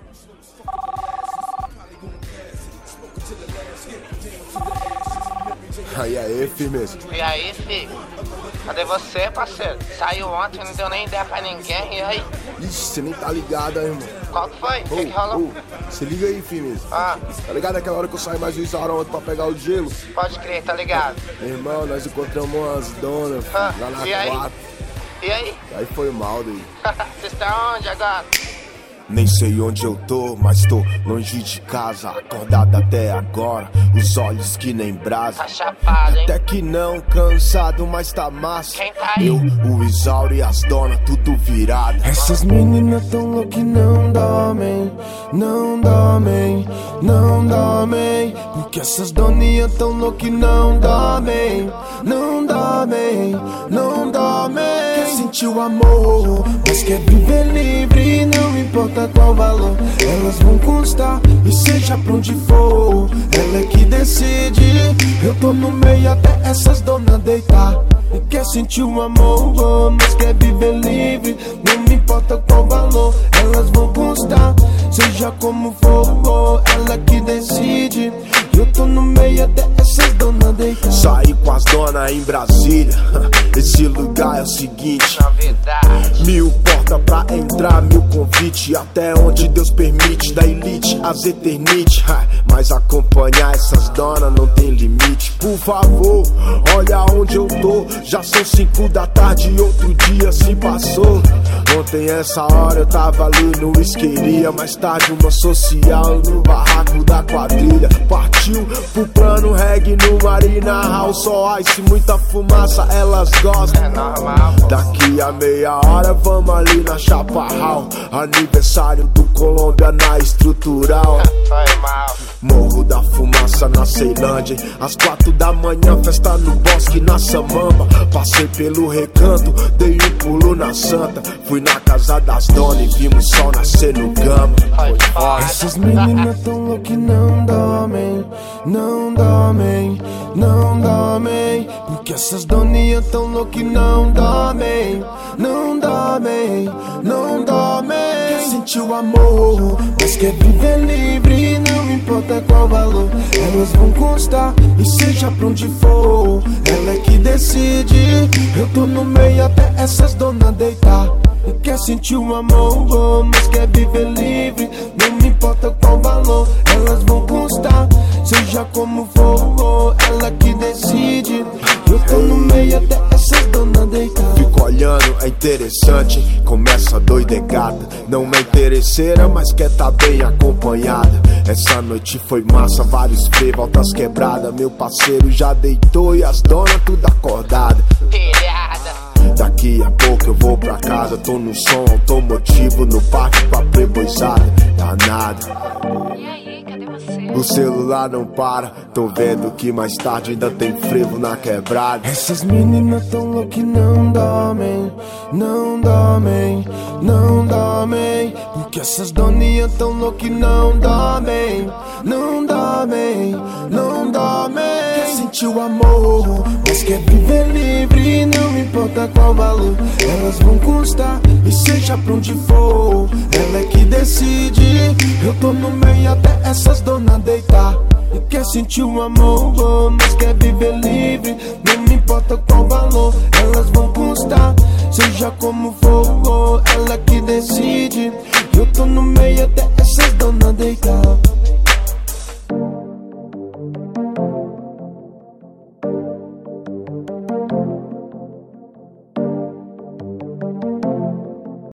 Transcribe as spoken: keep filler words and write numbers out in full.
Aí, aí, firmeza. E aí, filho? Cadê você, parceiro? Saiu ontem, não deu nem ideia pra ninguém, e aí? Ixi, você nem tá ligado aí, irmão. Qual que foi? O oh, que, que rolou? Oh, se liga aí, firmeza. Ah. Tá ligado aquela hora que eu saí mais do restaurante pra pegar o gelo? Pode crer, tá ligado. Meu irmão, nós encontramos umas donas ah, lá na e aí? quadra. E aí? Aí foi mal daí. Vocês estão onde agora? Nem sei onde eu tô, mas tô longe de casa, acordado até agora, os olhos que nem brasa. Tá chapado, hein? Até que não, cansado, mas tá massa. Quem tá aí? Eu, o Isauro e as donas, tudo virado. Essas meninas tão loucas que não dormem, não dormem, não dormem. Porque essas doninhas tão loucas que não dormem, não dormem, não dormem. Quer sentir o amor, mas quer viver livre, não importa qual valor, elas vão constar, e seja pra onde for, ela é que decide. Eu tô no meio até essas donas deitar. E quer sentir o amor, mas quer viver livre, não me importa qual valor, elas vão constar, seja como for, ela é que decide. Eu tô no meio até essas donas deitar. Saí com as donas em Brasília, esse lugar é o seguinte, novidade. Mil portas pra entrar, mil convite, até onde Deus permite, da elite às eternite. Mas acompanhar essas donas não tem limite. Por favor, olha onde eu tô, já são cinco da tarde e outro dia se passou. Ontem essa hora eu tava ali no isqueria, mais tarde uma social no barraco da quadrilha. Partiu pro plano reggae no Marina House, só ice, muita fumaça, elas gostam. É normal, pô. Daqui a meia hora vamos ali na Chaparral, aniversário do Colômbia na estrutural. Foi mal. Morro da Fumaça na Ceilândia, às quatro da manhã festa no bosque na Samamba. Passei pelo recanto, dei um pulo na Santa, fui na casa das donas e vimos o sol nascer no Gama. Essas meninas tão loucas que não dormem, não dormem, não dormem. Porque essas doninhas tão loucas que não dormem, não dormem, não dormem. Quer sentir o amor, mas quer viver livre, não importa qual valor, elas vão constar, e seja pra onde for, ela é que decide. Eu tô no meio até essas donas deitar. E quer sentir o amor, mas quer viver livre, não me importa qual valor, elas vão constar, seja como for, ela que decide. Eu tô no meio até essas donas deitar. Fico olhando, é interessante, começa a doidegada. Não é interesseira, mas quer tá bem acompanhada. Essa noite foi massa, vários free, voltas quebradas. Meu parceiro já deitou e as donas tudo acordada. Pilhada. Daqui a pouco eu vou pra casa, tô no som automotivo, no parque com a playboyzada. Danado. E aí, cadê você? O celular não para, tô vendo que mais tarde ainda tem frevo na quebrada. Essas meninas tão loucas que não dormem, não dormem, não dormem. Porque essas doninhas tão loucas que não dormem, não dormem, não dormem. Quer sentir o amor, mas quer viver livre, não importa qual valor, elas vão constar, e seja pra onde for, ela é que decide. Eu tô no meio até essas donas deitar. E quer sentir o amor, mas quer viver livre, não me importa qual valor, elas vão constar, seja como for, ela que decide. Eu tô no meio até